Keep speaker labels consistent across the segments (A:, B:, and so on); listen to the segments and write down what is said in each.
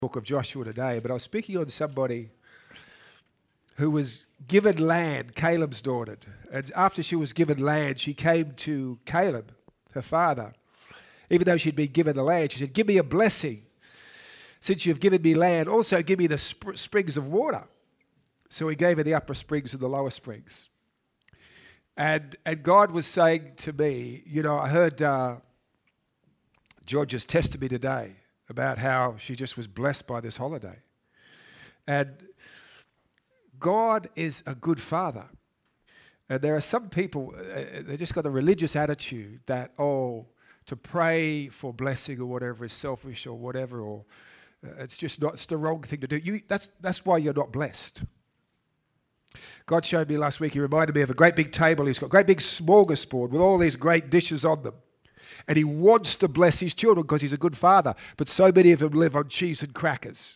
A: book of Joshua today, but I was speaking on somebody who was given land, Caleb's daughter. And after she was given land, she came to Caleb, her father. Even though she'd been given the land, she said, "Give me a blessing. Since you've given me land, also give me the springs of water." So he gave her the upper springs and the lower springs. And God was saying to me, I heard George's testimony today about how she just was blessed by this holiday. And God is a good father. And there are some people, they just got a religious attitude that, to pray for blessing or whatever is selfish or whatever, or it's the wrong thing to do. That's why you're not blessed. God showed me last week, he reminded me of a great big table. He's got a great big smorgasbord with all these great dishes on them. And he wants to bless his children because he's a good father. But so many of them live on cheese and crackers.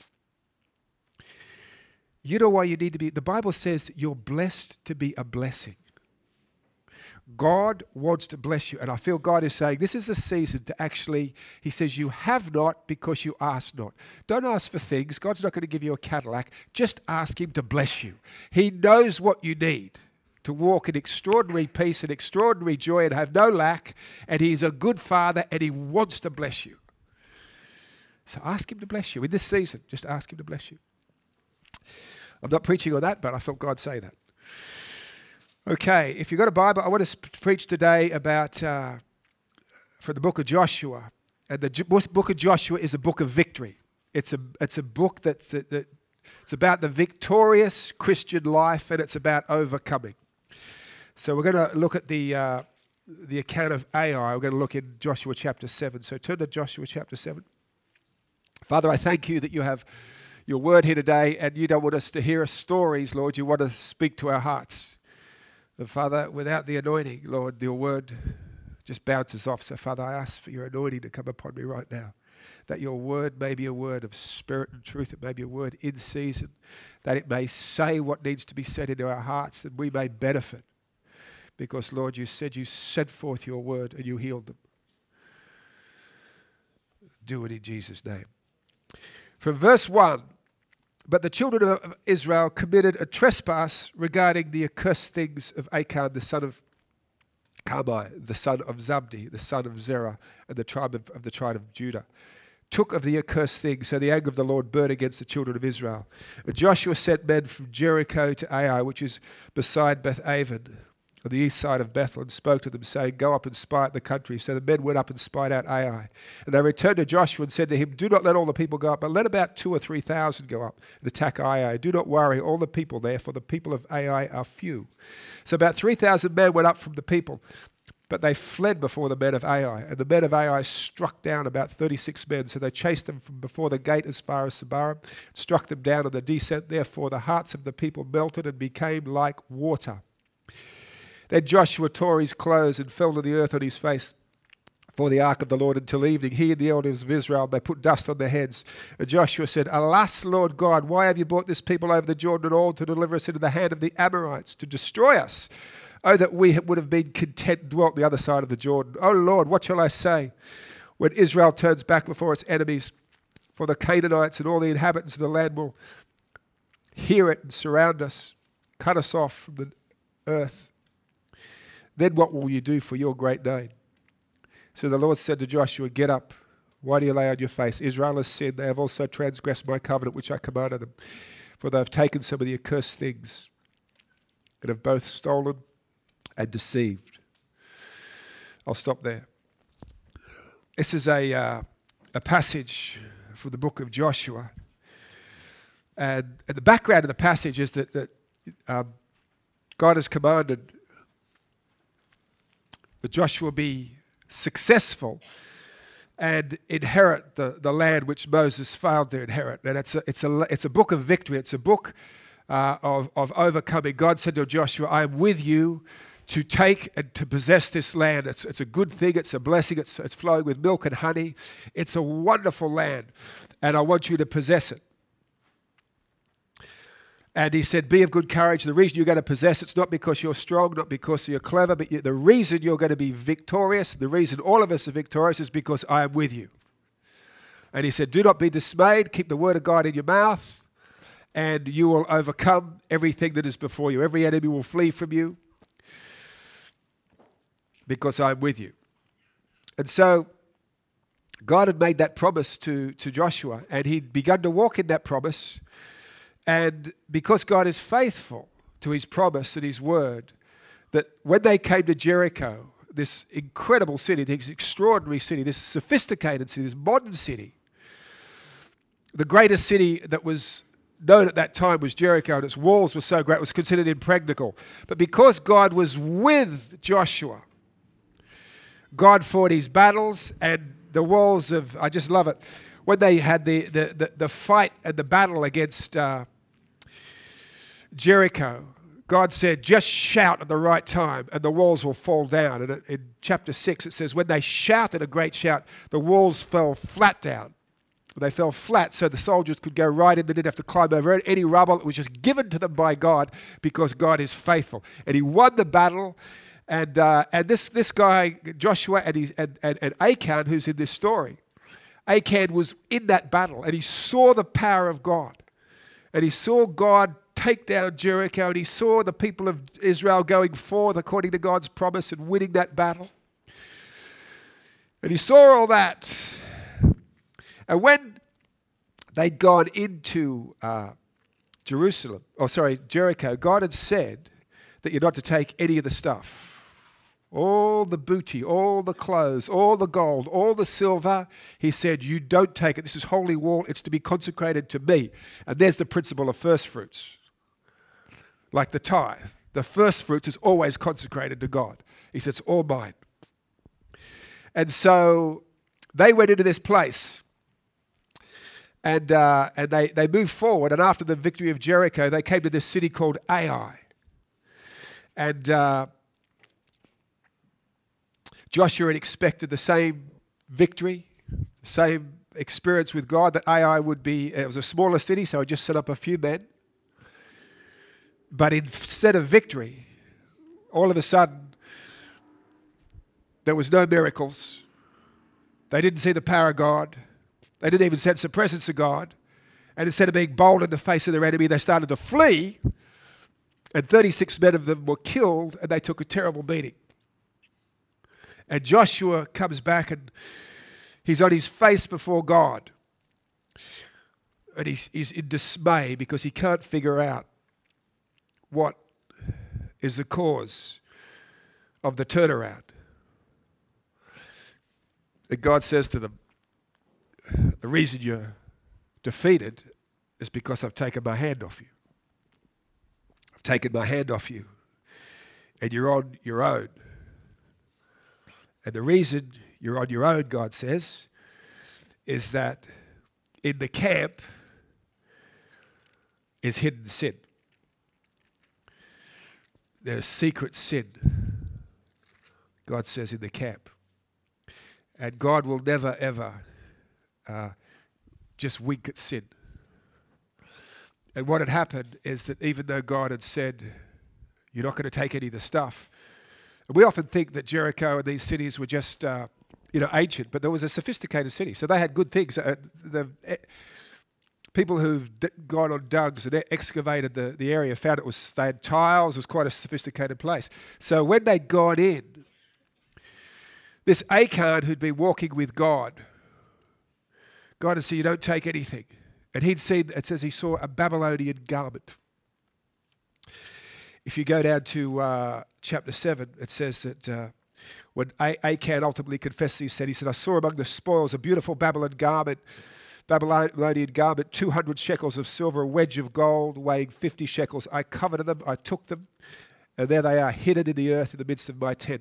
A: You know why you need to be? The Bible says you're blessed to be a blessing. God wants to bless you. And I feel God is saying this is a season to actually, he says, you have not because you ask not. Don't ask for things. God's not going to give you a Cadillac. Just ask him to bless you. He knows what you need to walk in extraordinary peace and extraordinary joy and have no lack. And he's a good father and he wants to bless you. So ask him to bless you. In this season, just ask him to bless you. I'm not preaching on that, but I felt God say that. Okay, if you've got a Bible, I want to preach today about, from the book of Joshua. And the book of Joshua is a book of victory. It's a book it's about the victorious Christian life, and it's about overcoming. So we're going to look at the account of Ai. We're going to look in Joshua chapter 7. So turn to Joshua chapter 7. Father, I thank you that you have your word here today, and you don't want us to hear stories, Lord. You want to speak to our hearts. And Father, without the anointing, Lord, your word just bounces off. So Father, I ask for your anointing to come upon me right now, that your word may be a word of spirit and truth. It may be a word in season, that it may say what needs to be said into our hearts, that we may benefit. Because, Lord, you said you sent forth your word and you healed them. Do it in Jesus' name. From verse 1, but the children of Israel committed a trespass regarding the accursed things of Achan, the son of Carmi, the son of Zabdi, the son of Zerah, and the tribe of Judah. Took of the accursed things, so the anger of the Lord burned against the children of Israel. And Joshua sent men from Jericho to Ai, which is beside Beth-aven, on the east side of Bethel, and spoke to them, saying, "Go up and spy out the country." So the men went up and spied out Ai. And they returned to Joshua and said to him, "Do not let all the people go up, but let about 2,000 or 3,000 go up and attack Ai. Do not worry all the people there, for the people of Ai are few." So about 3,000 men went up from the people, but they fled before the men of Ai. And the men of Ai struck down about 36 men. So they chased them from before the gate as far as Sabarim, struck them down on the descent. Therefore the hearts of the people melted and became like water. Then Joshua tore his clothes and fell to the earth on his face for the ark of the Lord until evening. He and the elders of Israel, they put dust on their heads. And Joshua said, "Alas, Lord God, why have you brought this people over the Jordan at all to deliver us into the hand of the Amorites, to destroy us? Oh, that we would have been content and dwelt the other side of the Jordan. Oh, Lord, what shall I say when Israel turns back before its enemies? For the Canaanites and all the inhabitants of the land will hear it and surround us, cut us off from the earth. Then what will you do for your great name?" So the Lord said to Joshua, "Get up. Why do you lay on your face? Israel has sinned. They have also transgressed my covenant, which I commanded them. For they have taken some of the accursed things and have both stolen and deceived." I'll stop there. This is a passage from the book of Joshua. And the background of the passage is that God has commanded that Joshua be successful and inherit the land which Moses failed to inherit. And it's a book of victory. It's a book of overcoming. God said to Joshua, "I am with you to take and to possess this land. It's a good thing. It's a blessing. It's flowing with milk and honey. It's a wonderful land, and I want you to possess it." And he said, "Be of good courage. The reason you're going to possess it's not because you're strong, not because you're clever, but the reason you're going to be victorious, the reason all of us are victorious is because I am with you. And he said, do not be dismayed, keep the word of God in your mouth, and you will overcome everything that is before you. Every enemy will flee from you because I'm with you. And so God had made that promise to Joshua, and he'd begun to walk in that promise. And because God is faithful to his promise and his word, that when they came to Jericho, this incredible city, this extraordinary city, this sophisticated city, this modern city, the greatest city that was known at that time was Jericho, and its walls were so great it was considered impregnable. But because God was with Joshua, God fought his battles, and the walls of, I just love it, when they had the fight and the battle against Jericho, God said, just shout at the right time and the walls will fall down. And in chapter 6 it says, when they shouted a great shout, the walls fell flat down. They fell flat so the soldiers could go right in. They didn't have to climb over any rubble. It was just given to them by God because God is faithful. And he won the battle. And this guy, Joshua, and Achan, who's in this story, Achan was in that battle, and he saw the power of God. And he saw God take down Jericho, and he saw the people of Israel going forth according to God's promise and winning that battle. And he saw all that. And when they'd gone into Jericho, God had said that you're not to take any of the stuff. All the booty, all the clothes, all the gold, all the silver. He said, you don't take it. This is holy wall. It's to be consecrated to me. And there's the principle of first fruits. Like the tithe. The first fruits is always consecrated to God. He said, it's all mine. And so they went into this place. And they moved forward. And after the victory of Jericho, they came to this city called Ai. And Joshua had expected the same victory, the same experience with God, that Ai would be. It was a smaller city, so he just set up a few men. But instead of victory, all of a sudden, there was no miracles. They didn't see the power of God. They didn't even sense the presence of God. And instead of being bold in the face of their enemy, they started to flee. And 36 men of them were killed, and they took a terrible beating. And Joshua comes back, and he's on his face before God. And he's in dismay because he can't figure out what is the cause of the turnaround. And God says to them, the reason you're defeated is because I've taken my hand off you. I've taken my hand off you, and you're on your own. And the reason you're on your own, God says, is that in the camp is hidden sin. There's secret sin, God says, in the camp. And God will never, ever just wink at sin. And what had happened is that even though God had said, you're not going to take any of the stuff, and we often think that Jericho and these cities were just, ancient, but there was a sophisticated city. So they had good things. People who've gone on dugs and excavated the area found they had tiles. It was quite a sophisticated place. So when they'd gone in, this Achan who'd been walking with God had said, you don't take anything. And he'd seen, it says he saw a Babylonian garment. If you go down to chapter 7, it says that when Achan ultimately confessed, he said, I saw among the spoils a beautiful Babylonian garment, 200 shekels of silver, a wedge of gold weighing 50 shekels. I coveted them, I took them, and there they are, hidden in the earth in the midst of my tent.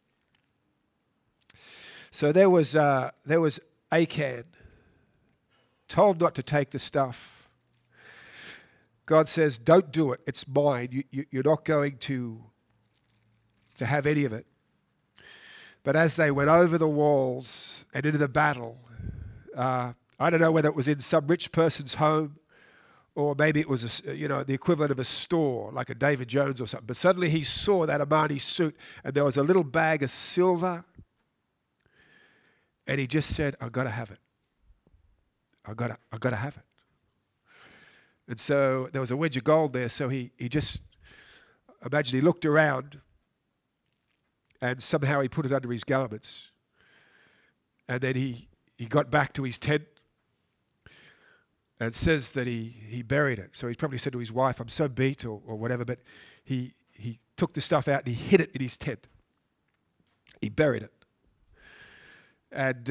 A: So there was Achan, told not to take the stuff. God says, don't do it. It's mine. You're not going to have any of it. But as they went over the walls and into the battle, I don't know whether it was in some rich person's home or maybe it was the equivalent of a store, like a David Jones or something. But suddenly he saw that Armani suit, and there was a little bag of silver, and he just said, I've got to have it. I got to have it. And so there was a wedge of gold there, so he just, imagine he looked around and somehow he put it under his garments. And then he got back to his tent and it says that he buried it. So he probably said to his wife, I'm so beat or whatever, but he took the stuff out and he hid it in his tent. He buried it. And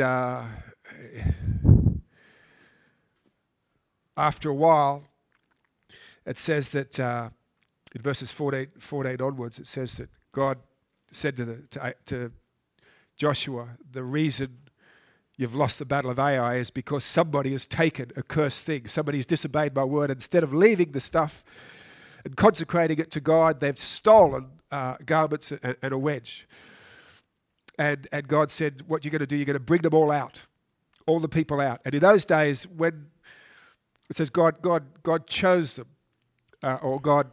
A: after a while, it says that in verses 14 onwards, it says that God said to Joshua, the reason you've lost the battle of Ai is because somebody has taken a cursed thing. Somebody has disobeyed my word. Instead of leaving the stuff and consecrating it to God, they've stolen garments and a wedge. And God said, what you're going to do, you're going to bring them all out, all the people out. And in those days, when it says God chose them, or God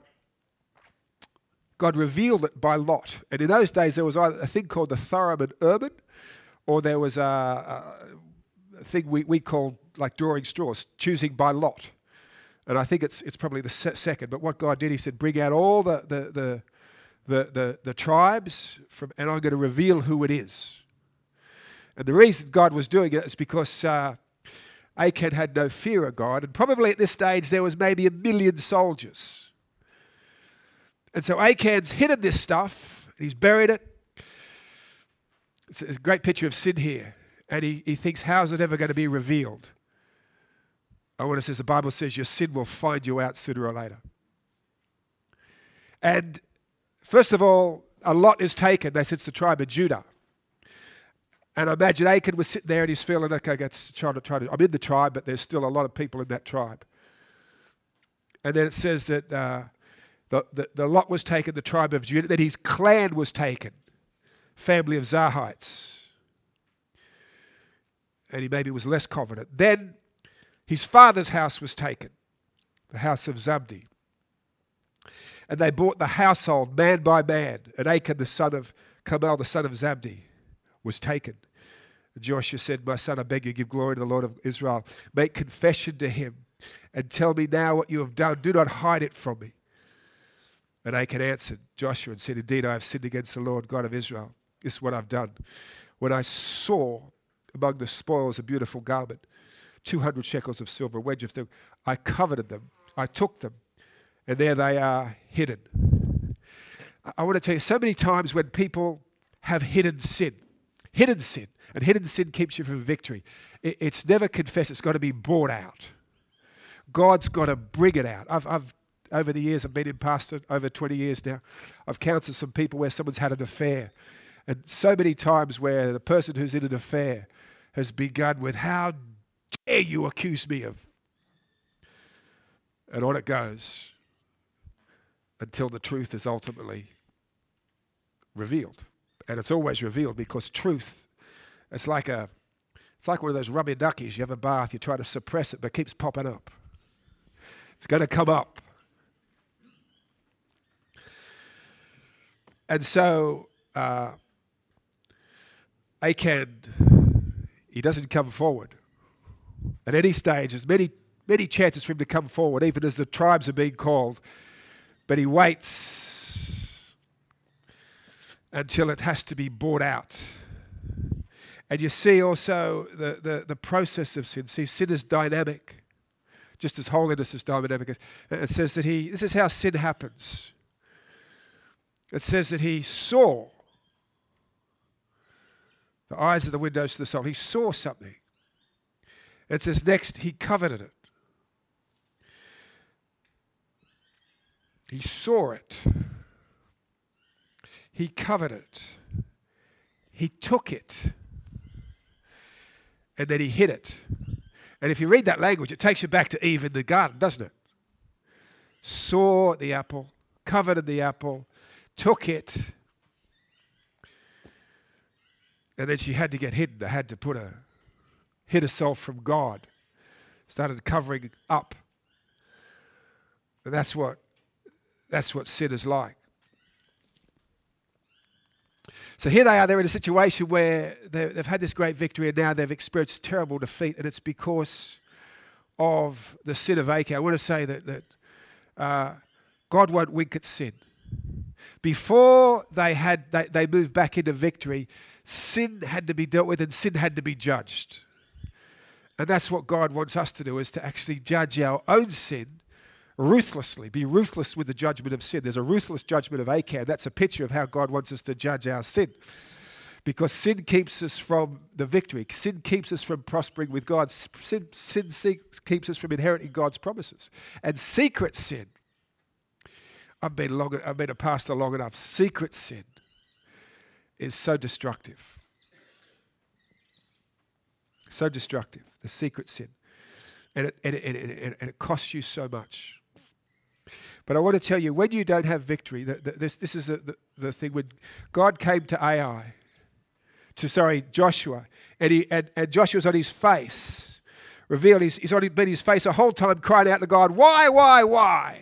A: revealed it by lot. And in those days, there was either a thing called the Thummim and Urim, or there was a thing we call like drawing straws, choosing by lot. And I think it's probably the second. But what God did, he said, bring out all the tribes, and I'm going to reveal who it is. And the reason God was doing it is because Achan had no fear of God, and probably at this stage there was maybe 1 million soldiers. And so Achan's hidden this stuff, he's buried it. It's a great picture of sin here. And he thinks, how's it ever going to be revealed? I want to say, the Bible says your sin will find you out sooner or later. And first of all, a lot is taken. They said it's the tribe of Judah. And I imagine Achan was sitting there and he's feeling, okay, I'm in the tribe, but there's still a lot of people in that tribe. And then it says that the lot was taken, the tribe of Judah. Then his clan was taken, family of Zarhites. And he maybe was less confident. Then his father's house was taken, the house of Zabdi. And they bought the household man by man. And Achan, the son of Carmel, the son of Zabdi, was taken. And Joshua said, my son, I beg you, give glory to the Lord of Israel. Make confession to him and tell me now what you have done. Do not hide it from me. And Achan answered Joshua and said, indeed, I have sinned against the Lord God of Israel. This is what I've done. When I saw among the spoils a beautiful garment, 200 shekels of silver, a wedge of silver, I coveted them. I took them. And there they are hidden. I want to tell you, so many times when people have hidden sin, and hidden sin keeps you from victory. It's never confessed. It's got to be brought out. God's got to bring it out. I've over the years, I've been in pastor over 20 years now. I've counseled some people where someone's had an affair. And so many times where the person who's in an affair has begun with, how dare you accuse me of? And on it goes until the truth is ultimately revealed. And it's always revealed because truth, it's like one of those rubber duckies. You have a bath, you try to suppress it, but it keeps popping up. It's going to come up. And so Achan, he doesn't come forward. At any stage, there's many chances for him to come forward, even as the tribes are being called. But he waits until it has to be brought out. And you see also the process of sin. See, sin is dynamic, just as holiness is dynamic. It says that this is how sin happens. It says that he saw. The eyes are the windows to the soul. He saw something. It says next, he coveted it. He saw it. He covered it. He took it. And then he hid it. And if you read that language, it takes you back to Eve in the garden, doesn't it? Saw the apple, coveted the apple, took it, and then she had to get hidden. They had to hid herself from God. Started covering up. And that's what sin is like. So here they are, they're in a situation where they've had this great victory and now they've experienced terrible defeat, and it's because of the sin of Achan, I want to say that God won't wink at sin. Before they moved back into victory, sin had to be dealt with and sin had to be judged. And that's what God wants us to do, is to actually judge our own sin ruthlessly, be ruthless with the judgment of sin. There's a ruthless judgment of Achan. That's a picture of how God wants us to judge our sin. Because sin keeps us from the victory. Sin keeps us from prospering with God. Sin keeps us from inheriting God's promises. And secret sin, I've been a pastor long enough. Secret sin is so destructive. So destructive, the secret sin. And it costs you so much. But I want to tell you, when you don't have victory, this is the thing. When God came to Joshua, and Joshua's on his face, revealed he's only been his face the whole time, crying out to God, why?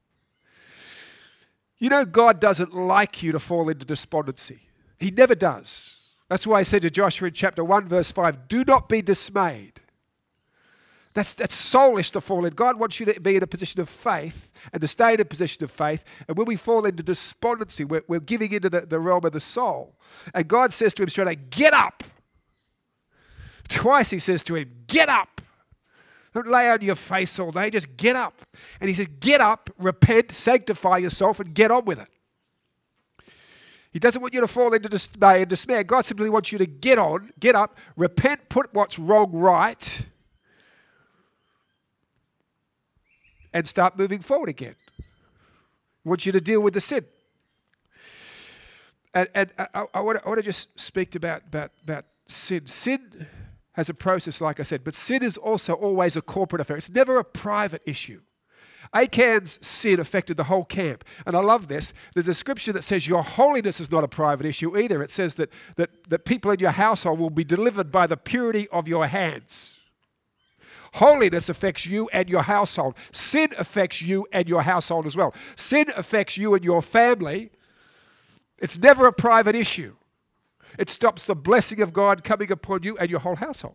A: You know, God doesn't like you to fall into despondency. He never does. That's why I said to Joshua in chapter 1, verse 5, do not be dismayed. That's soulish to fall in. God wants you to be in a position of faith and to stay in a position of faith. And when we fall into despondency, we're giving into the realm of the soul. And God says to him straight away, get up. Twice he says to him, get up. Don't lay on your face all day, just get up. And he says, get up, repent, sanctify yourself, and get on with it. He doesn't want you to fall into dismay and despair. God simply wants you to get up, repent, put what's wrong right, and start moving forward again. He wants you to deal with the sin. And I want to just speak about sin. Sin has a process, like I said, but sin is also always a corporate affair. It's never a private issue. Achan's sin affected the whole camp. And I love this. There's a scripture that says your holiness is not a private issue either. It says that people in your household will be delivered by the purity of your hands. Holiness affects you and your household. Sin affects you and your household as well. Sin affects you and your family. It's never a private issue. It stops the blessing of God coming upon you and your whole household.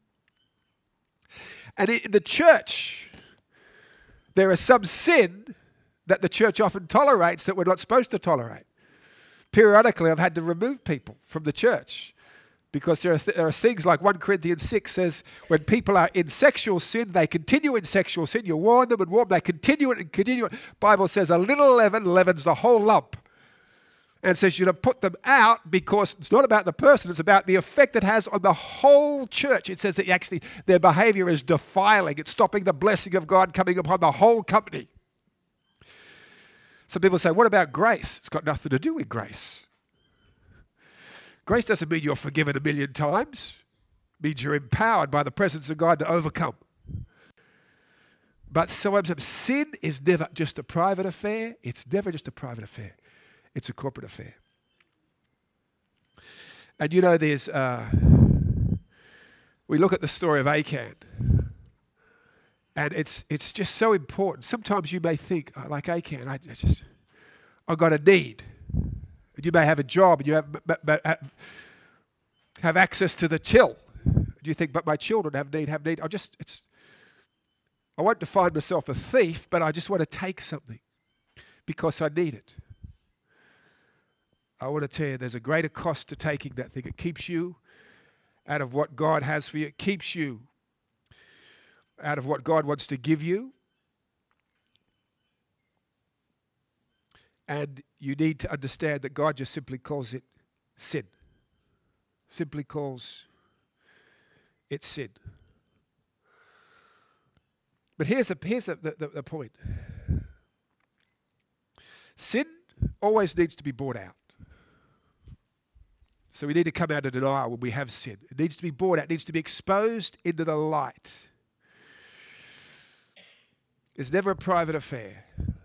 A: And in the church, there is some sin that the church often tolerates that we're not supposed to tolerate. Periodically, I've had to remove people from the church because there are things like 1 Corinthians 6 says, when people are in sexual sin, they continue in sexual sin. You warn them and warn them, they continue it and continue it. Bible says a little leaven leavens the whole lump. And says you to put them out because it's not about the person, it's about the effect it has on the whole church. It says that actually their behavior is defiling. It's stopping the blessing of God coming upon the whole company. Some people say, what about grace? It's got nothing to do with grace. Grace doesn't mean you're forgiven 1,000,000 times. It means you're empowered by the presence of God to overcome. But sometimes sin is never just a private affair. It's never just a private affair. It's a corporate affair. And you know, we look at the story of Achan, and it's just so important. Sometimes you may think, like Achan, I've got a need. And you may have a job, and you have access to the till. And you think, but my children have need. I won't define myself a thief, but I just want to take something because I need it. I want to tell you, there's a greater cost to taking that thing. It keeps you out of what God has for you. It keeps you out of what God wants to give you. And you need to understand that God just simply calls it sin. Simply calls it sin. But here's the point. Sin always needs to be brought out. So we need to come out of denial when we have sin. It needs to be brought out. It needs to be exposed into the light. It's never a private affair.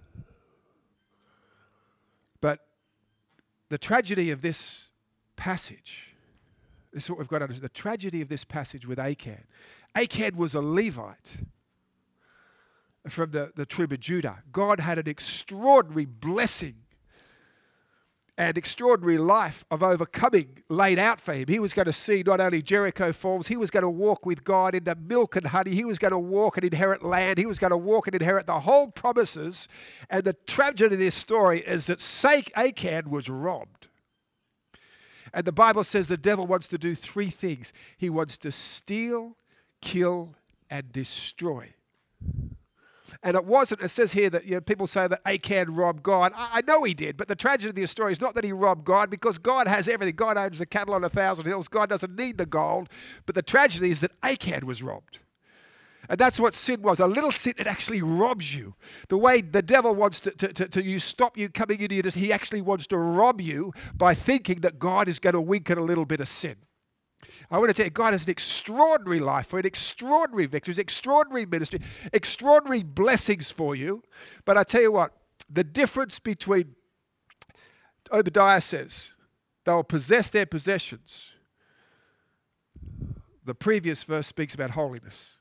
A: But the tragedy of this passage, this is what we've got to understand. The tragedy of this passage with Achan. Achan was a Levite from the tribe of Judah. God had an extraordinary blessing and extraordinary life of overcoming laid out for him. He was going to see not only Jericho falls, he was going to walk with God into milk and honey. He was going to walk and inherit land. He was going to walk and inherit the whole promises. And the tragedy of this story is that Achan was robbed. And the Bible says the devil wants to do three things. He wants to steal, kill, and destroy. And it wasn't, it says here that people say that Achan robbed God. I know he did, but the tragedy of the story is not that he robbed God, because God has everything. God owns the cattle on 1,000 hills. God doesn't need the gold. But the tragedy is that Achan was robbed. And that's what sin was. A little sin, it actually robs you. The way the devil wants to stop you coming into your, he actually wants to rob you by thinking that God is going to wink at a little bit of sin. I want to tell you, God has an extraordinary life for you, extraordinary victories, extraordinary ministry, extraordinary blessings for you. But I tell you what, the difference between, Obadiah says, they'll possess their possessions. The previous verse speaks about holiness.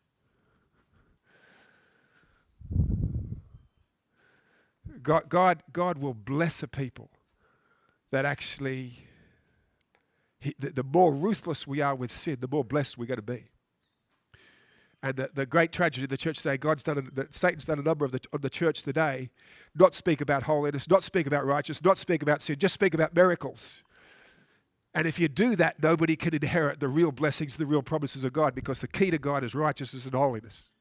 A: God will bless a people that actually, the more ruthless we are with sin, the more blessed we're going to be. And the great tragedy of the church today, Satan's done a number of the church today, not speak about holiness, not speak about righteousness, not speak about sin, just speak about miracles. And if you do that, nobody can inherit the real blessings, the real promises of God, because the key to God is righteousness and holiness.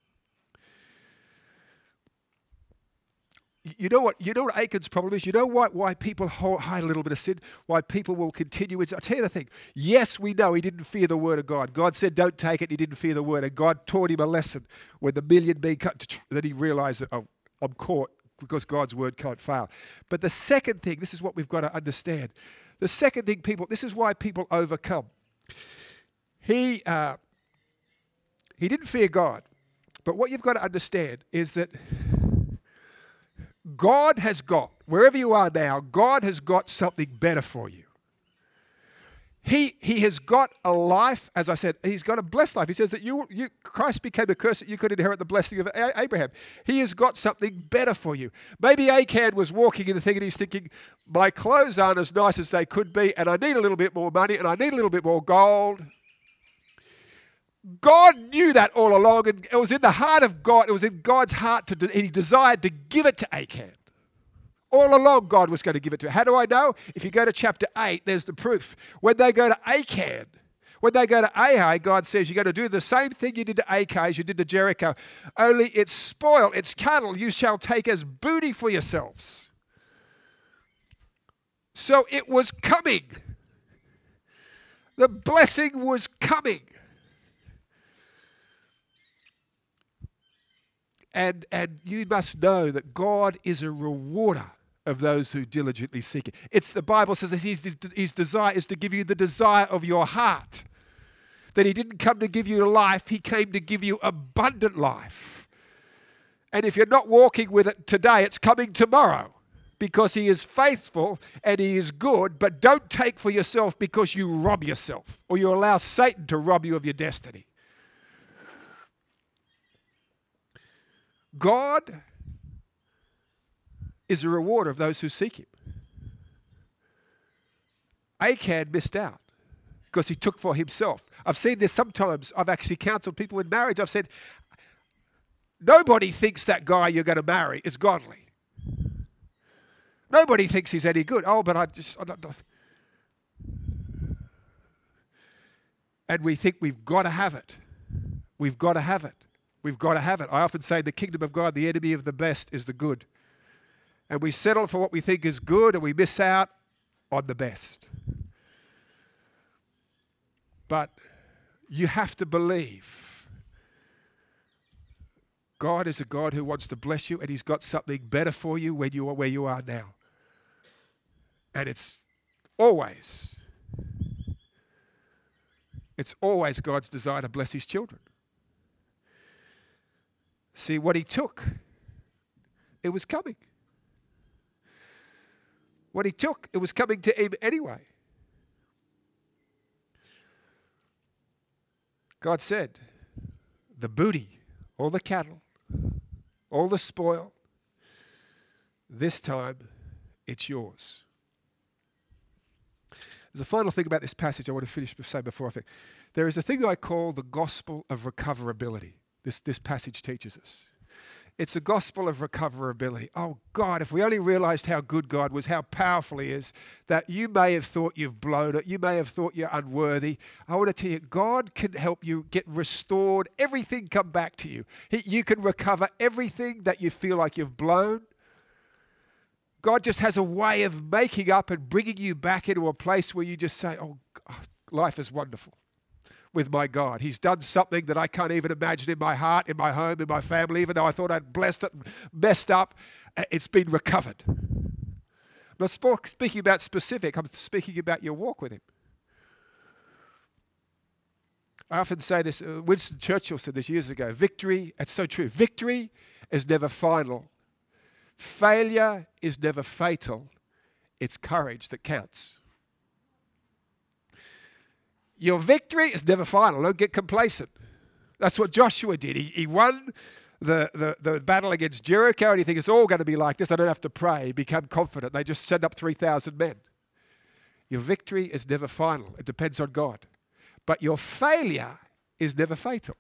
A: You know what Achan's problem is? You know why people hide a little bit of sin? Why people will continue? I'll tell you the thing. Yes, we know he didn't fear the word of God. God said, don't take it. He didn't fear the word. And God taught him a lesson when the million being cut, that he realized that, oh, I'm caught, because God's word can't fail. But the second thing, this is what we've got to understand. The second thing, this is why people overcome. He didn't fear God. But what you've got to understand is that God has got, wherever you are now, God has got something better for you. He has got a life, as I said, he's got a blessed life. He says that Christ became a curse that you could inherit the blessing of Abraham. He has got something better for you. Maybe Achan was walking in the thing and he's thinking, my clothes aren't as nice as they could be, and I need a little bit more money, and I need a little bit more gold. God knew that all along, and it was in the heart of God, it was in God's heart, and he desired to give it to Achan. All along, God was going to give it to him. How do I know? If you go to chapter 8, there's the proof. When they go to Achan, when they go to Ahai, God says, you're going to do the same thing you did to Achan as you did to Jericho, only its spoil, its cattle, you shall take as booty for yourselves. So it was coming. The blessing was coming. And you must know that God is a rewarder of those who diligently seek it. It's the Bible says that his desire is to give you the desire of your heart. That he didn't come to give you life, he came to give you abundant life. And if you're not walking with it today, it's coming tomorrow, because he is faithful and he is good. But don't take for yourself because you rob yourself, or you allow Satan to rob you of your destiny. God is a rewarder of those who seek him. Achan missed out because he took for himself. I've seen this sometimes. I've actually counseled people in marriage. I've said, nobody thinks that guy you're going to marry is godly. Nobody thinks he's any good. Oh, but I don't. And we think we've got to have it. We've got to have it. We've got to have it. I often say the kingdom of God, the enemy of the best is the good. And we settle for what we think is good, and we miss out on the best. But you have to believe God is a God who wants to bless you, and he's got something better for you when you are where you are now. And it's always God's desire to bless his children. See, what he took, it was coming. What he took, it was coming to him anyway. God said, the booty, all the cattle, all the spoil, this time it's yours. There's a final thing about this passage I want to finish say before I think. There is a thing I call the gospel of recoverability. This passage teaches us. It's a gospel of recoverability. Oh God, if we only realized how good God was, how powerful He is, that you may have thought you've blown it, you may have thought you're unworthy. I want to tell you, God can help you get restored, everything come back to you. You can recover everything that you feel like you've blown. God just has a way of making up and bringing you back into a place where you just say, oh, God, life is wonderful with my God. He's done something that I can't even imagine in my heart, in my home, in my family, even though I thought I'd blessed it and messed up. It's been recovered. I'm not speaking about specific. I'm speaking about your walk with Him. I often say this. Winston Churchill said this years ago. Victory, it's so true. Victory is never final. Failure is never fatal. It's courage that counts. Your victory is never final. Don't get complacent. That's what Joshua did. He won the battle against Jericho, and he thinks it's all going to be like this. I don't have to pray. He became confident. They just sent up 3,000 men. Your victory is never final. It depends on God. But your failure is never fatal.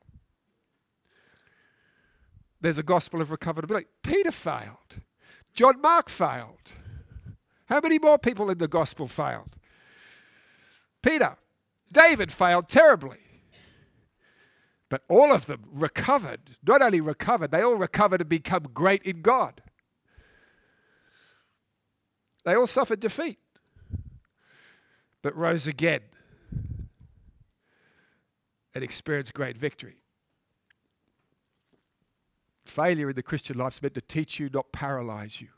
A: There's a gospel of recoverability. Peter failed. John Mark failed. How many more people in the gospel failed? Peter. David failed terribly. But all of them recovered. Not only recovered, they all recovered and become great in God. They all suffered defeat, but rose again and experienced great victory. Failure in the Christian life is meant to teach you, not paralyze you.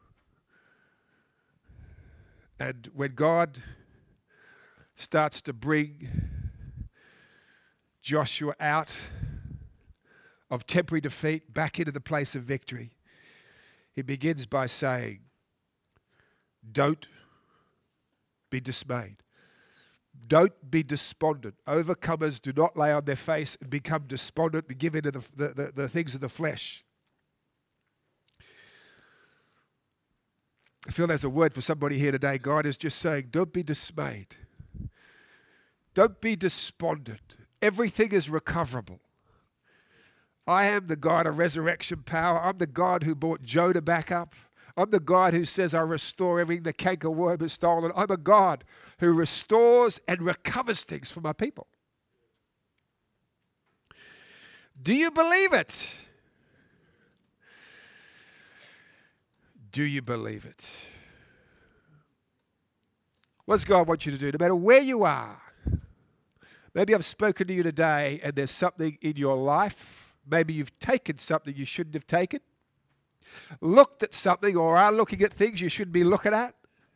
A: And when God starts to bring Joshua out of temporary defeat back into the place of victory, He begins by saying, don't be dismayed. Don't be despondent. Overcomers do not lay on their face and become despondent and give in to the things of the flesh. I feel there's a word for somebody here today. God is just saying, don't be dismayed. Don't be despondent. Everything is recoverable. I am the God of resurrection power. I'm the God who brought Jonah back up. I'm the God who says I restore everything the cankerworm has stolen. I'm a God who restores and recovers things for my people. Do you believe it? Do you believe it? What does God want you to do? No matter where you are, maybe I've spoken to you today and there's something in your life. Maybe you've taken something you shouldn't have taken. Looked at something or are looking at things you shouldn't be looking at.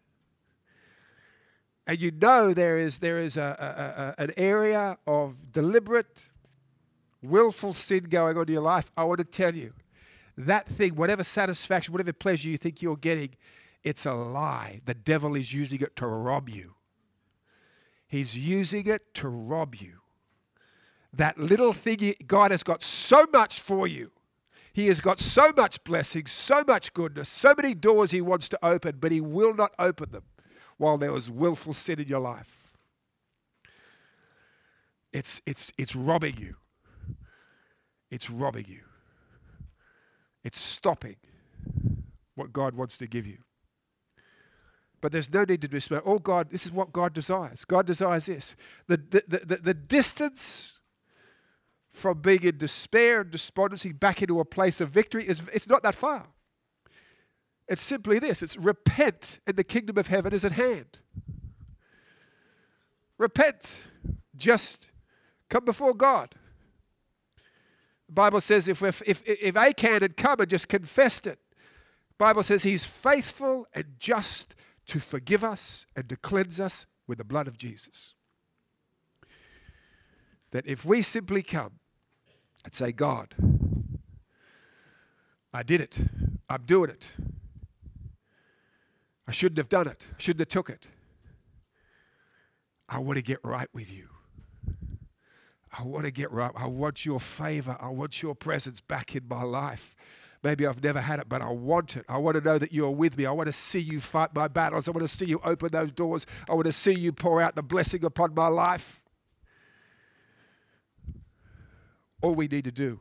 A: And you know there is an area of deliberate, willful sin going on in your life. I want to tell you, that thing, whatever satisfaction, whatever pleasure you think you're getting, it's a lie. The devil is using it to rob you. He's using it to rob you. That little thing, God has got so much for you. He has got so much blessing, so much goodness, so many doors He wants to open, but He will not open them while there was willful sin in your life. It's robbing you. It's robbing you. It's stopping what God wants to give you. But there's no need to dismay. Oh God, this is what God desires. God desires this. The distance from being in despair and despondency back into a place of victory it's not that far. It's simply this. It's repent and the kingdom of heaven is at hand. Repent. Just come before God. The Bible says if Achan had come and just confessed it, the Bible says He's faithful and just to forgive us and to cleanse us with the blood of Jesus. That if we simply come and say, God, I did it. I'm doing it. I shouldn't have done it. I shouldn't have took it. I want to get right with you. I want to get right. I want your favor. I want your presence back in my life. Maybe I've never had it, but I want it. I want to know that you are with me. I want to see you fight my battles. I want to see you open those doors. I want to see you pour out the blessing upon my life. All we need to do,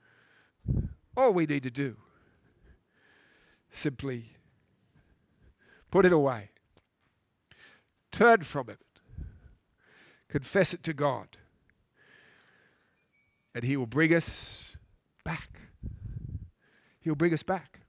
A: simply put it away. Turn from it. Confess it to God. And He will bring us back. He'll bring us back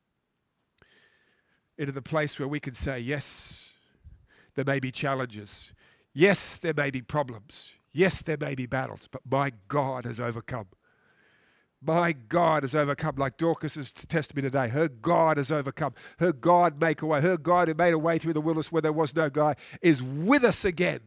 A: into the place where we can say, yes, there may be challenges. Yes, there may be problems. Yes, there may be battles, but my God has overcome. My God has overcome, like Dorcas's testimony today. Her God has overcome. Her God make a way. Her God who made a way through the wilderness where there was no guide is with us again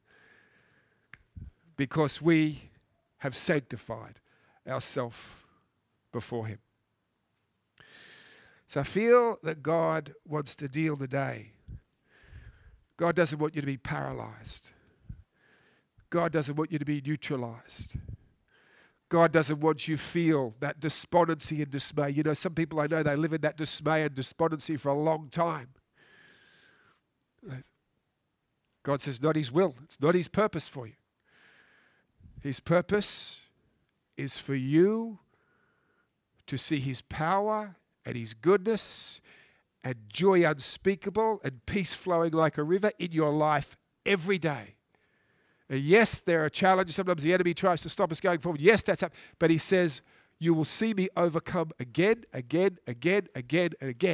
A: because we have sanctified ourselves before Him. So I feel that God wants to deal today. God doesn't want you to be paralyzed. God doesn't want you to be neutralized. God doesn't want you to feel that despondency and dismay. You know, some people I know, they live in that dismay and despondency for a long time. God says, not His will. It's not His purpose for you. His purpose is for you to see His power and His goodness and joy unspeakable and peace flowing like a river in your life every day. Yes, there are challenges. Sometimes the enemy tries to stop us going forward. Yes, that's up. But He says, you will see me overcome again, again, again, again, and again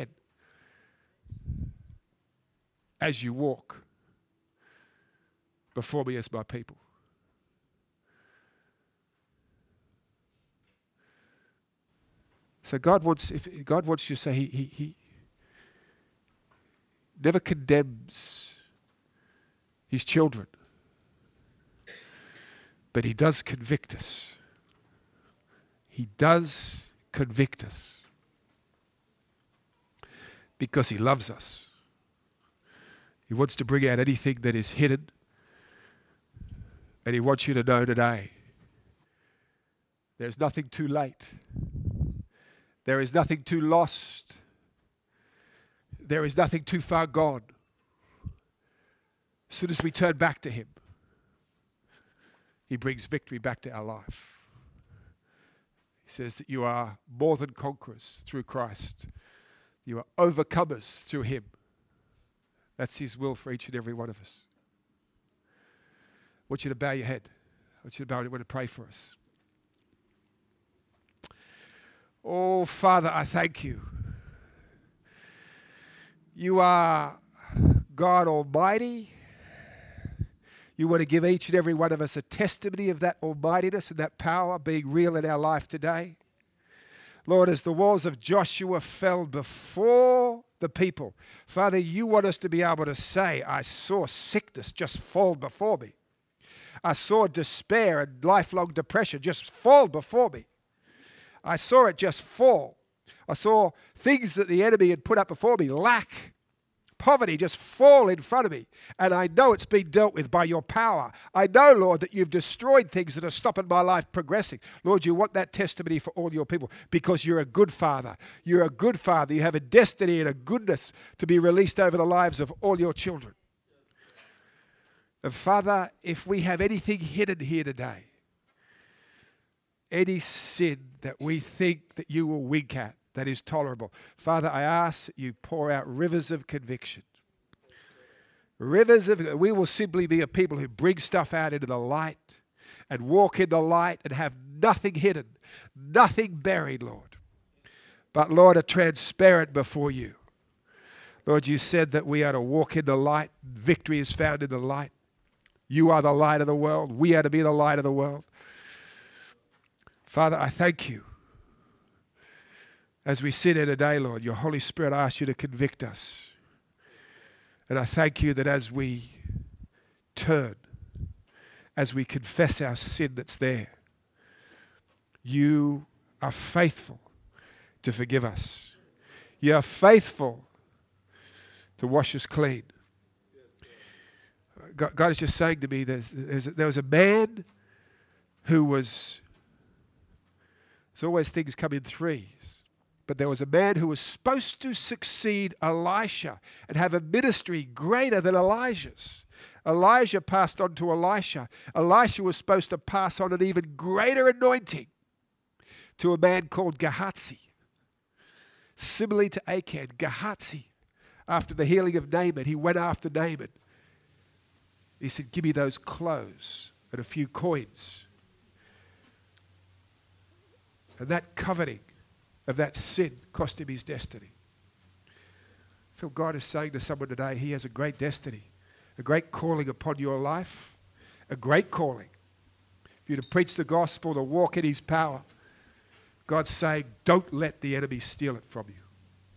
A: as you walk before me as my people. So God wants you to say He never condemns His children. But He does convict us. He does convict us. Because He loves us. He wants to bring out anything that is hidden. And He wants you to know today, there's nothing too late. There is nothing too lost. There is nothing too far gone. As soon as we turn back to Him, He brings victory back to our life. He says that you are more than conquerors through Christ. You are overcomers through Him. That's His will for each and every one of us. I want you to bow your head. I want you to bow. I want to pray for us. Oh, Father, I thank You. You are God Almighty. You want to give each and every one of us a testimony of that almightiness and that power being real in our life today. Lord, as the walls of Joshua fell before the people, Father, You want us to be able to say, I saw sickness just fall before me. I saw despair and lifelong depression just fall before me. I saw it just fall. I saw things that the enemy had put up before me, lack, poverty, just fall in front of me. And I know it's been dealt with by Your power. I know, Lord, that You've destroyed things that are stopping my life progressing. Lord, You want that testimony for all Your people because You're a good Father. You're a good Father. You have a destiny and a goodness to be released over the lives of all Your children. And Father, if we have anything hidden here today, any sin that we think that You will wink at, that is tolerable. Father, I ask that You pour out rivers of conviction. We will simply be a people who bring stuff out into the light and walk in the light and have nothing hidden, nothing buried, Lord. But Lord, are transparent before You. Lord, You said that we are to walk in the light. Victory is found in the light. You are the light of the world. We are to be the light of the world. Father, I thank You. As we sit here today, Lord, Your Holy Spirit, I ask You to convict us. And I thank You that as we turn, as we confess our sin that's there, You are faithful to forgive us. You are faithful to wash us clean. God is just saying to me, there was a man who was, there's always things come in threes. But there was a man who was supposed to succeed Elisha and have a ministry greater than Elijah's. Elijah passed on to Elisha. Elisha was supposed to pass on an even greater anointing to a man called Gehazi. Similarly to Achan, Gehazi, after the healing of Naaman, he went after Naaman. He said, give me those clothes and a few coins. And that coveting of that sin cost him his destiny. I feel God is saying to someone today, he has a great destiny, a great calling upon your life, a great calling for you to preach the gospel, to walk in his power. God's saying, don't let the enemy steal it from you.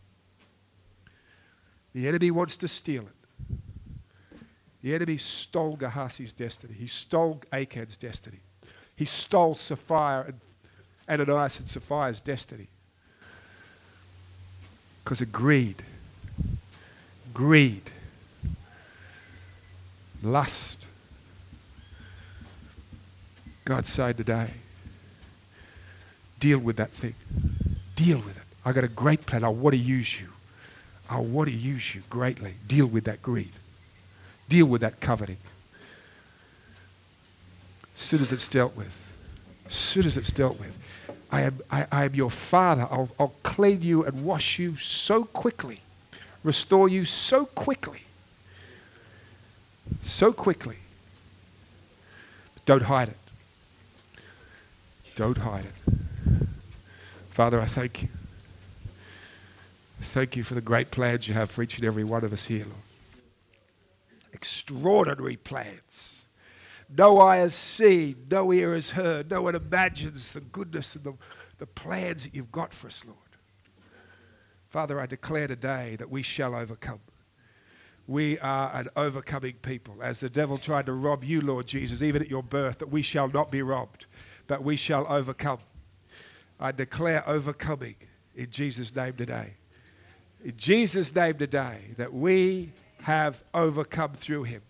A: The enemy wants to steal it. The enemy stole Gehazi's destiny. He stole Achan's destiny. He stole Sapphira and Ananias and Sapphira's destiny. Because of greed, lust. God's saying today, deal with that thing. Deal with it. I got a great plan. I want to use you. I want to use you greatly. Deal with that greed. Deal with that coveting. As soon as it's dealt with. As soon as it's dealt with. I am your Father. I'll clean you and wash you so quickly. Restore you so quickly. So quickly. Don't hide it. Don't hide it. Father, I thank you. Thank you for the great plans you have for each and every one of us here, Lord. Extraordinary plans. No eye has seen, no ear has heard, no one imagines the goodness and the plans that you've got for us, Lord. Father, I declare today that we shall overcome. We are an overcoming people. As the devil tried to rob you, Lord Jesus, even at your birth, that we shall not be robbed, but we shall overcome. I declare overcoming in Jesus' name today. In Jesus' name today, that we have overcome through him.